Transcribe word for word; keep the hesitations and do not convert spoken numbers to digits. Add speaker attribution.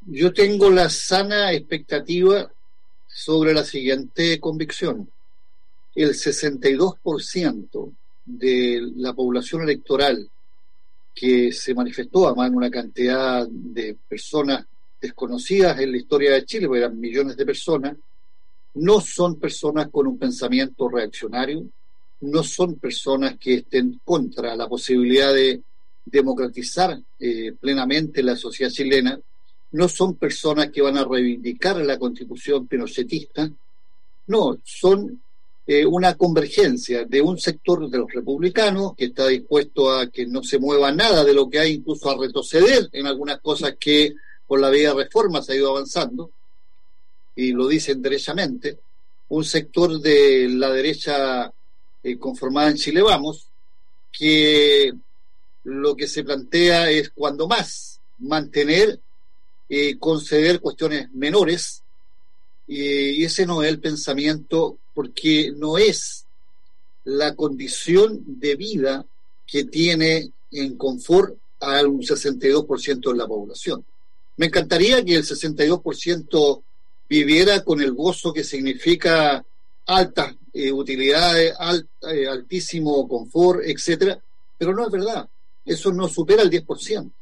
Speaker 1: Yo tengo la sana expectativa sobre la siguiente convicción. El sesenta y dos por ciento de la población electoral que se manifestó, además en una cantidad de personas desconocidas en la historia de Chile, porque eran millones de personas, no son personas con un pensamiento reaccionario, no son personas que estén contra la posibilidad de democratizar eh, plenamente la sociedad chilena, no son personas que van a reivindicar la constitución pinochetista, no, son eh, una convergencia de un sector de los republicanos que está dispuesto a que no se mueva nada de lo que hay, incluso a retroceder en algunas cosas que por la vía de reforma se ha ido avanzando, y lo dicen derechamente, un sector de la derecha eh, conformada en Chile Vamos, que lo que se plantea es cuando más mantener, eh, conceder cuestiones menores, y ese no es el pensamiento, porque no es la condición de vida que tiene en confort a un sesenta y dos por ciento de la población. Me encantaría que el sesenta y dos por ciento viviera con el gozo que significa altas eh, utilidades, alt, eh, altísimo confort, etcétera, pero no es verdad. Eso no supera el diez por ciento.